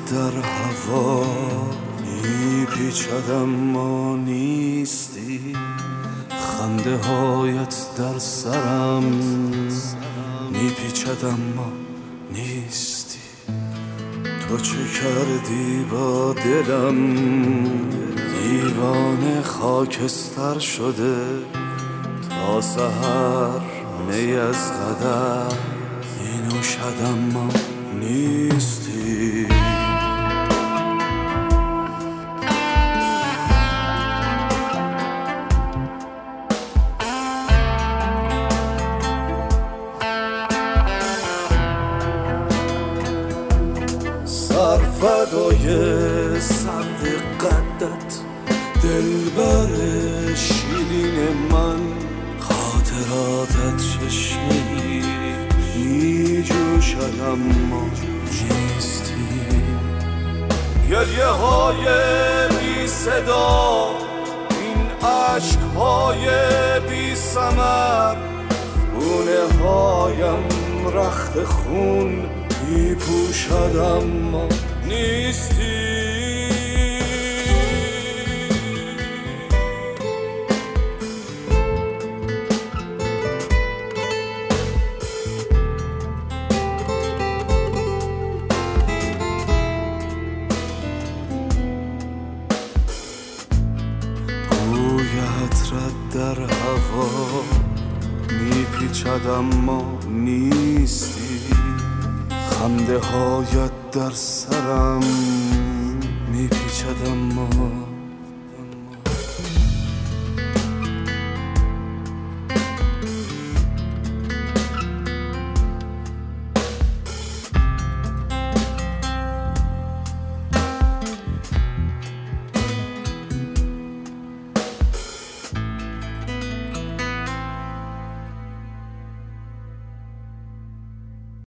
در هوا میپیچد اما نیستی، خنده هایت در سرم میپیچد اما نیستی. تو چه کردی با دلم؟ دیوانه خاکستر شده، تا سحر می از قدر می نوشد اما نیستی. سرفدای سرد قدت، دلبر شیرین من، خاطراتت چشمه‌ای می جوشد اما نیستی. گریه های بی صدا، این عشق های بی ثمر، گونه هایم رخت خون می پوشد اما نیستی. در هوا میپیچد اما نیستی، خنده هایت در سرم میپیچد اما